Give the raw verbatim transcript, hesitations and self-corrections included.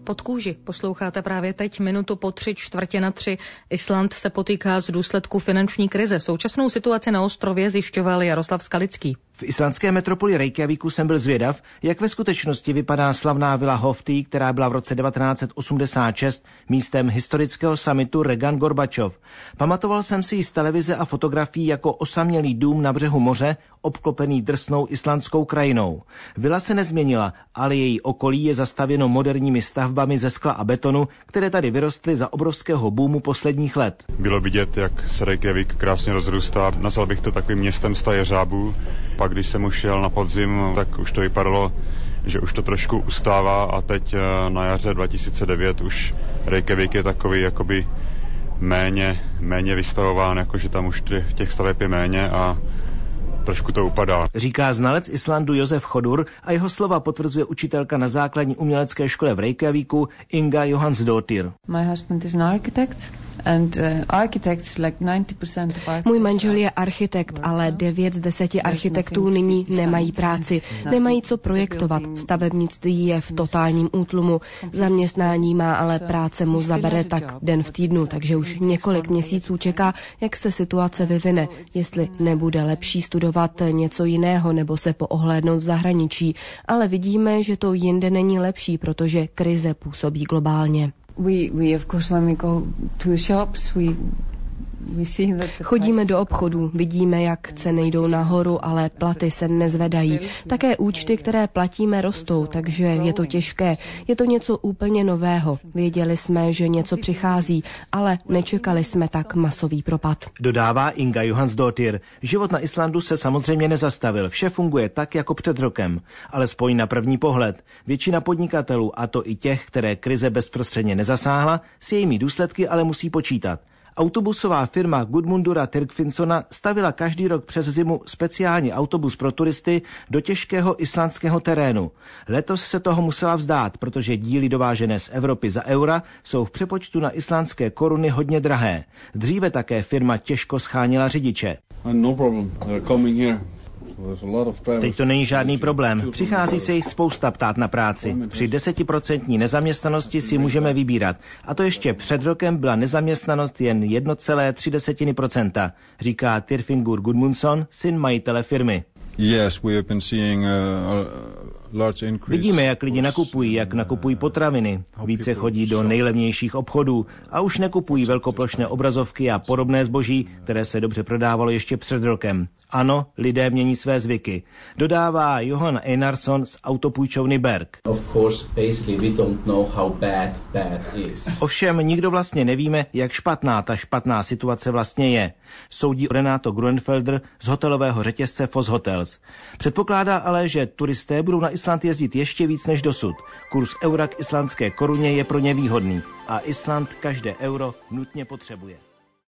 pod kůži. Posloucháte právě teď minutu po tři čtvrtě na tři. Island se potýká z důsledku finanční krize. Současnou situaci na ostrově zjišťoval Jaroslav Skalický. V islandské metropoli Reykjavíku jsem byl zvědav, jak ve skutečnosti vypadá slavná vila Hoftý, která byla v roce devatenáct set osmdesát šest místem historického summitu Reagan-Gorbačov. Pamatoval jsem si ji z televize a fotografií jako osamělý dům na břehu moře, obklopený drsnou islandskou krajinou. Vila se nezměnila, ale její okolí je zastavěno moderními stavbami ze skla a betonu, které tady vyrostly za obrovského boomu posledních let. Bylo vidět, jak se Reykjavík krásně rozrůstá. Nazval bych to takovým městem sta jeřábů. Pak když jsem už jel na podzim, tak už to vypadalo, že už to trošku ustává a teď na jaře dva tisíce devět už Reykjavík je takový jakoby méně, méně vystavován, jakože tam už těch, těch staveb je méně a trošku to upadá. Říká znalec Islandu Josef Chodur a jeho slova potvrzuje učitelka na základní umělecké škole v Reykjavíku Inga Johansdóttir. My husband is an architect. And, uh, architects, like ninety percent of architects. Můj manžel je architekt, ale devět z deseti architektů nyní nemají práci, nemají co projektovat. Stavebnictví je v totálním útlumu. Zaměstnání má, ale práce mu zabere tak den v týdnu, takže už několik měsíců čeká, jak se situace vyvine, jestli nebude lepší studovat něco jiného nebo se poohlédnout v zahraničí. Ale vidíme, že to jinde není lepší, protože krize působí globálně. We, we, of course, when we go to the shops, we, we see that the Chodíme do obchodů, vidíme, jak ceny jdou nahoru, ale platy se nezvedají. Také účty, které platíme, rostou, takže je to těžké. Je to něco úplně nového. Věděli jsme, že něco přichází, ale nečekali jsme tak masový propad. Dodává Inga Johansdóttir. Život na Islandu se samozřejmě nezastavil. Vše funguje tak, jako před rokem. Alespoň na první pohled. Většina podnikatelů, a to i těch, které krize bezprostředně nezasáhla, s jejími důsledky ale musí počítat. Autobusová firma Gudmundura Tyrkfinnsona stavila každý rok přes zimu speciální autobus pro turisty do těžkého islandského terénu. Letos se toho musela vzdát, protože díly dovážené z Evropy za eura jsou v přepočtu na islandské koruny hodně drahé. Dříve také firma těžko scháněla řidiče. No problem. They're coming here. Teď to není žádný problém. Přichází se jich spousta ptát na práci. Při desetiprocentní nezaměstnanosti si můžeme vybírat. A to ještě před rokem byla nezaměstnanost jen jedna celá tři procenta, říká Tyrfingur Gudmundsson, syn majitele firmy. Yes, we have been seeing a large increase. Vidíme, jak lidi nakupují, jak nakupují potraviny. Více chodí do nejlevnějších obchodů a už nekupují velkoplošné obrazovky a podobné zboží, které se dobře prodávalo ještě před rokem. Ano, lidé mění své zvyky. Dodává Johan Einarsson z autopůjčovny Berg. Ovšem nikdo vlastně nevíme, jak špatná ta špatná situace vlastně je. Soudí Renato Gruenfelder z hotelového řetězce Foss Hotels. Předpokládá ale, že turisté budou na Island jezdit ještě víc než dosud. Kurz eura k islandské koruně je pro ně výhodný a Island každé euro nutně potřebuje.